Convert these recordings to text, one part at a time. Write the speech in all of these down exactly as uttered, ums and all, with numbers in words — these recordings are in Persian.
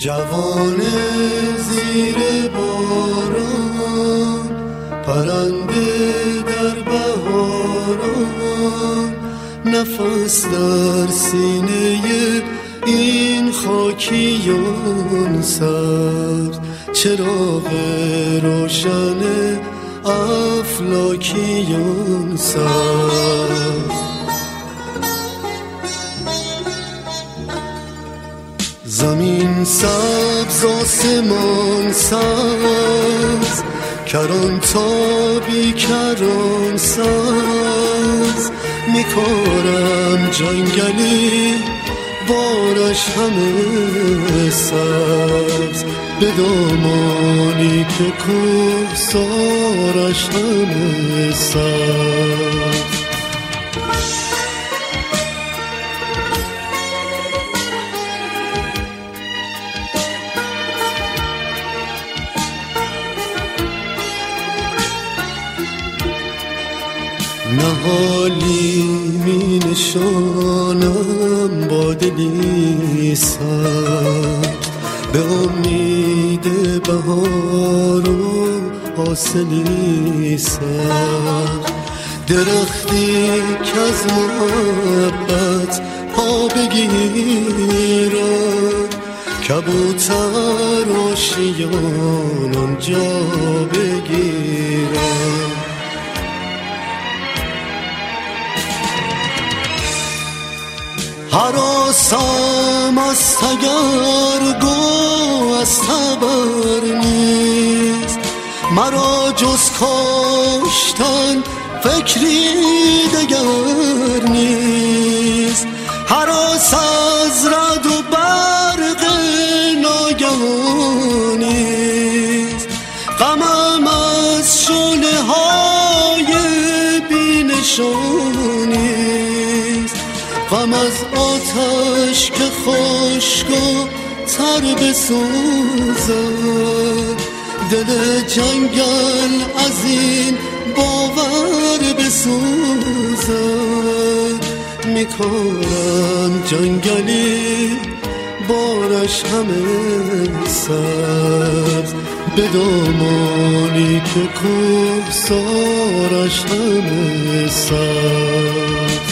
جوان زیر باران، پرنده در بهاران، نفس در سینه این خاکیان سرد، چراغ روشن افلاکیان سرد. زمین سبز آسمان سبز، کران تا بی کران سبز، میکارم جنگلی بارش همه سبز، به دامانی که کوه سارش همه سبز. نهالی می نشانم با دلی سرد، به امید بهار و حاصلی سرد، درختی که از محبت پا بگیرد، کبوتر آشیان آنجا بگیرد. هراسم از تگرگو از تبر نیست، مرا جز کاشتن فکری دگر نیست. هراس از رد و برق ناگهانیست، غمم از شعله های بی نشانیست، غم از آتش که خشک و تر بسوزد، دل جنگل از این باور بسوزد. میکارم جنگلی بارش همه سبز، به دامانی که کوه سارش همه سبز.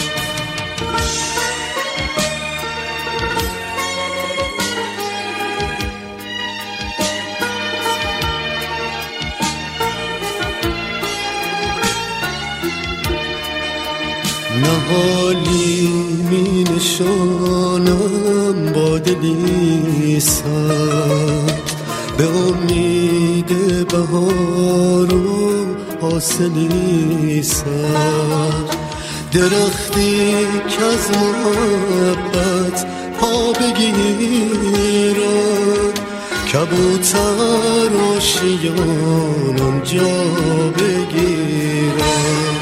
نهالی می نشانم با دلی سرد، به امید بهار و حاصلی سرد، درختی که از محبت پا بگیرد، کبوتر آشیان آنجا بگیرد.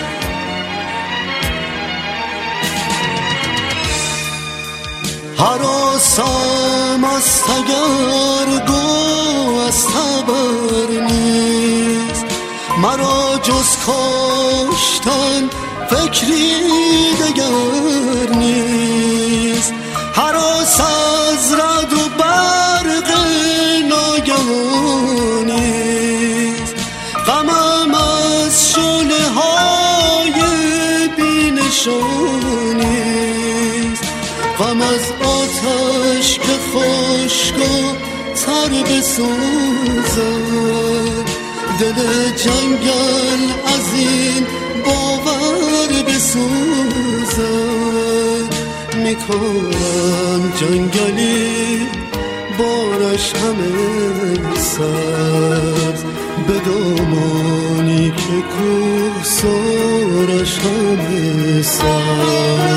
هراسم از تگرگو از تبر نیست، مرا جز کاشتن فکری دگر نیست. هراس از رد و برق ناگهانیست، غمم از شعله های بی نشانیست، غم از آتش که خشک و تر بسوزد، دل جنگل از این باور بسوزد. میکارم جنگلی بارش همه سبز، به دامانی که کوه سارش همه سبز.